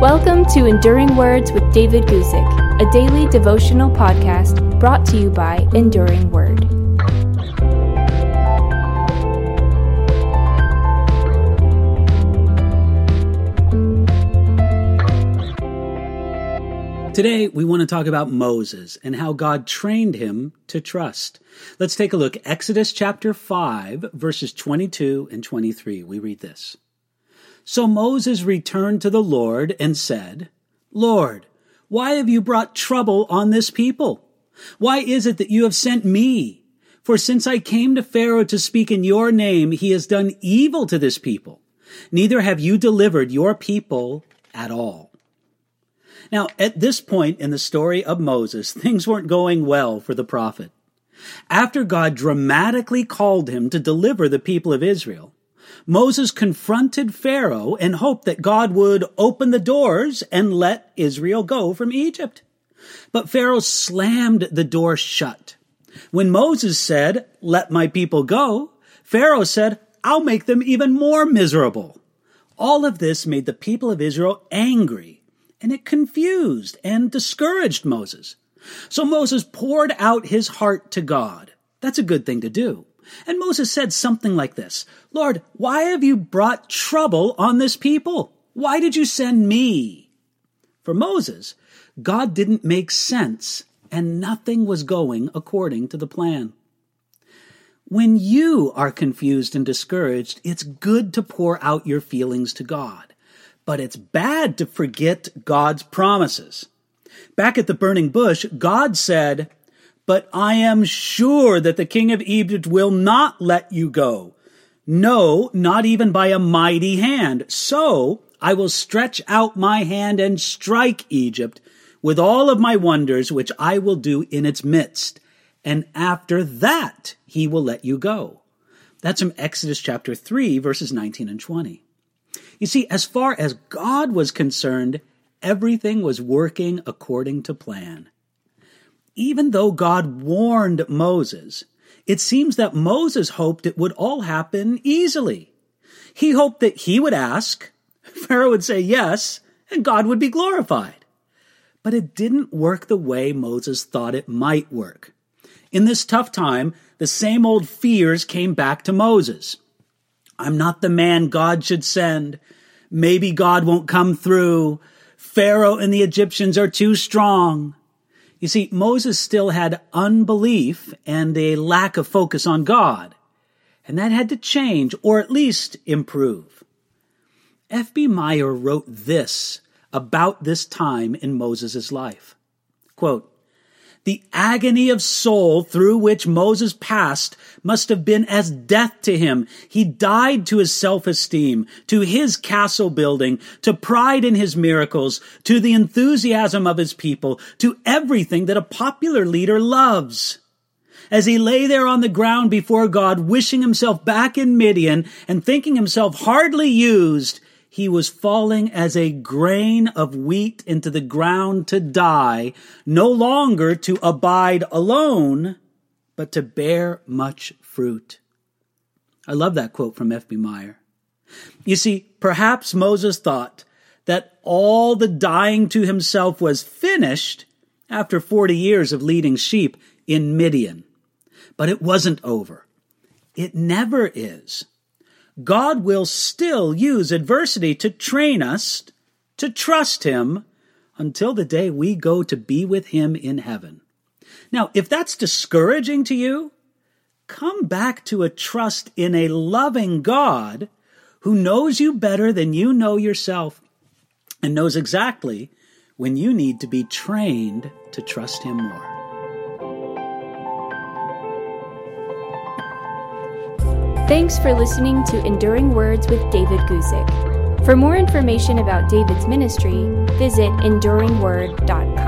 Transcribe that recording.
Welcome to Enduring Words with David Guzik, a daily devotional podcast brought to you by Enduring Word. Today, we want to talk about Moses and how God trained him to trust. Let's take a look. Exodus chapter 5, verses 22 and 23. We read this. So Moses returned to the Lord and said, Lord, why have you brought trouble on this people? Why is it that you have sent me? For since I came to Pharaoh to speak in your name, he has done evil to this people. Neither have you delivered your people at all. Now, at this point in the story of Moses, things weren't going well for the prophet. After God dramatically called him to deliver the people of Israel, Moses confronted Pharaoh and hoped that God would open the doors and let Israel go from Egypt. But Pharaoh slammed the door shut. When Moses said, "Let my people go," Pharaoh said, "I'll make them even more miserable." All of this made the people of Israel angry, and it confused and discouraged Moses. So Moses poured out his heart to God. That's a good thing to do. And Moses said something like this, Lord, why have you brought trouble on this people? Why did you send me? For Moses, God didn't make sense, and nothing was going according to the plan. When you are confused and discouraged, it's good to pour out your feelings to God. But it's bad to forget God's promises. Back at the burning bush, God said, "But I am sure that the king of Egypt will not let you go. No, not even by a mighty hand. So I will stretch out my hand and strike Egypt with all of my wonders, which I will do in its midst. And after that, he will let you go." That's from Exodus chapter 3, verses 19 and 20. You see, as far as God was concerned, everything was working according to plan. Even though God warned Moses, it seems that Moses hoped it would all happen easily. He hoped that he would ask, Pharaoh would say yes, and God would be glorified. But it didn't work the way Moses thought it might work. In this tough time, the same old fears came back to Moses. I'm not the man God should send. Maybe God won't come through. Pharaoh and the Egyptians are too strong. You see, Moses still had unbelief and a lack of focus on God. And that had to change, or at least improve. F.B. Meyer wrote this about this time in Moses' life. Quote, "The agony of soul through which Moses passed must have been as death to him. He died to his self-esteem, to his castle building, to pride in his miracles, to the enthusiasm of his people, to everything that a popular leader loves. As he lay there on the ground before God, wishing himself back in Midian and thinking himself hardly used, he was falling as a grain of wheat into the ground to die, no longer to abide alone, but to bear much fruit." I love that quote from F.B. Meyer. You see, perhaps Moses thought that all the dying to himself was finished after 40 years of leading sheep in Midian. But it wasn't over. It never is. God will still use adversity to train us to trust him until the day we go to be with him in heaven. Now, if that's discouraging to you, come back to a trust in a loving God who knows you better than you know yourself and knows exactly when you need to be trained to trust him more. Thanks for listening to Enduring Words with David Guzik. For more information about David's ministry, visit enduringword.com.